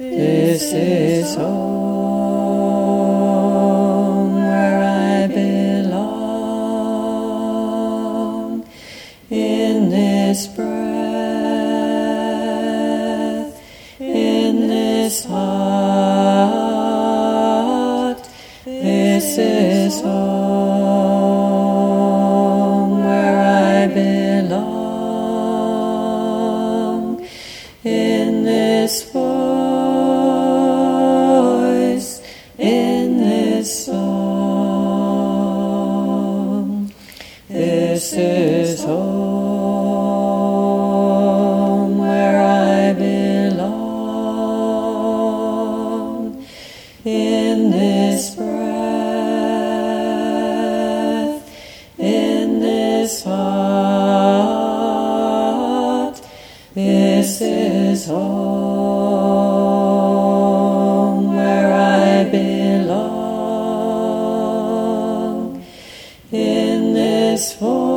This is home where I belong. In this breath, in this heart, this is home where I belong. In this voice, in this song, this is home where I belong. In this breath, in this heart, this is home where I belong. In this voice,